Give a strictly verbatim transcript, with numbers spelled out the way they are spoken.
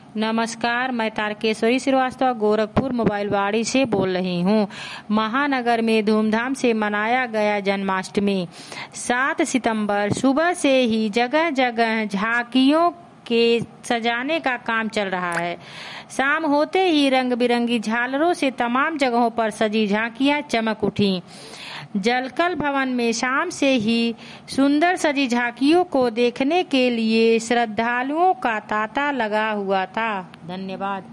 नमस्कार, मैं तारकेश्वरी श्रीवास्तव गोरखपुर मोबाइलवाड़ी से बोल रही हूँ। महानगर में धूमधाम से मनाया गया जन्माष्टमी। सात सितंबर सुबह से ही जगह जगह झांकियों के सजाने का काम चल रहा है। शाम होते ही रंग बिरंगी झालरों से तमाम जगहों पर सजी झांकियां चमक उठी। जलकल भवन में शाम से ही सुंदर सजी झांकियों को देखने के लिए श्रद्धालुओं का तांता लगा हुआ था। धन्यवाद।